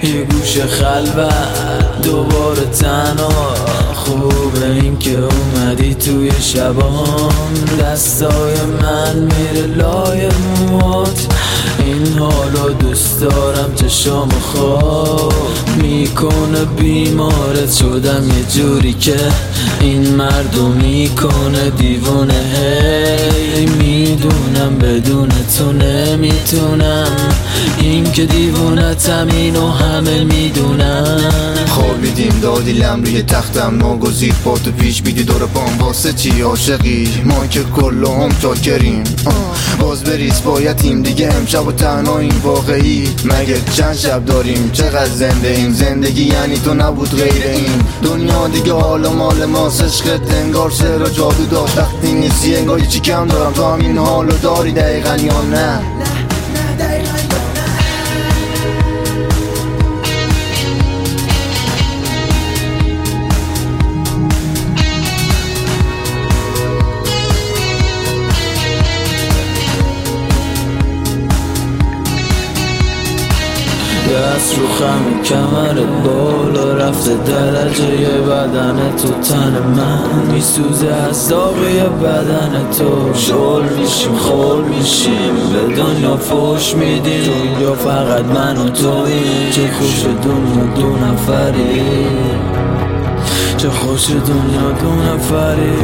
یه گوش خلوت دوباره تنها. خوبه این که اومدی توی شبام، دستای من میره لای موات. این حالو دوست دارم چشام خواب میکنه، بیمارت شدم یه جوری که این مردو میکنه دیوونه. هی میدونم بدون تو نمیتونم، این که دیوونتم اینو همه میدونم. خوابیدیم دادیلم روی تختم ناگزیر با تو پیش بیدی دور پام، واسه چی عاشقی ما که کلهم چاکریم. باز بریز بایدیم دیگه امشب و تنها این واقعی. مگه چند شب داریم چقدر زنده ایم، زندگی یعنی تو نبود غیر این. دنیا دیگه حال و مال ماست، عشقت انگار سر و جادو داشت. وقتی نیستی انگار چی کم دارم، تو همین حالو داری دقیقا یا نه؟ دست رو خم کمرت بالا رفته، درجه بدن تو تن من میسوزه از داغی بدن تو. شل میشیم خول میشیم به دنیا فوش میدیم، دنیا فقط من و توییم. چه خوش دنیا دو نفری، چه خوش دنیا دو نفری.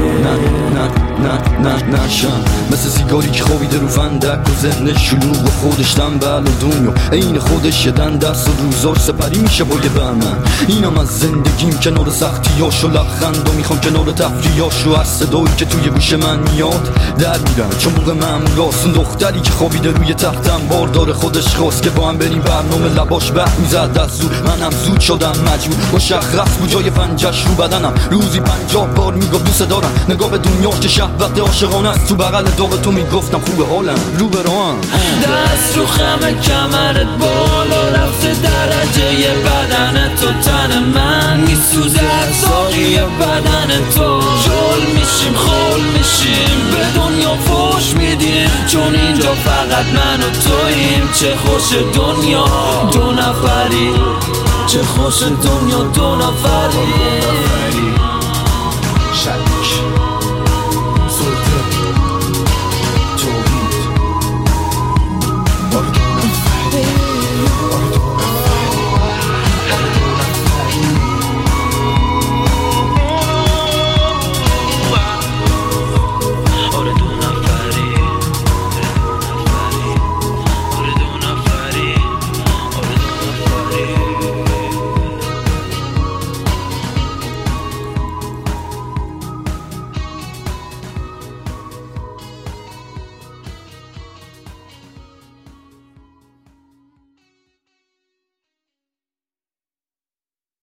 نشم مثل سیگاری که خوابیده رو فندک و ذهن شلوغ و خودش تنبل و دنیا عین خودش یه دن دست و روزاش سپری میشه با یه بهمن. اینم از زندگیم کنار سختیاش و لبخند و میخوام کنار تفریحاش رو از صدایی که توی گوش من میاد در میرن. چون موقع معمولاست اون دختری که خوابیده روی تختم باردار خودش خواست که با هم بریم برنامه، لباش بد میزد از زور. منم زود شدم مجبور مشخص بود جای پنجش رو بدنم. روزی 50 بار میگفت دوست دارم، نگاه به دنیا که شهوت عاشقانه است. تو بغل داغ تو میگفتم خوبه حالم رو به راهم. دست رو خم کمرت بالا رفته، درجه بدن تو تن من میسوزه از داغی بدن تو. شل میشیم خول میشیم به دنیا فوش میدیم، چون اینجا فقط من و توییم. چه خوش دنیا دو نفری، چه خوش دنیا دو نفری.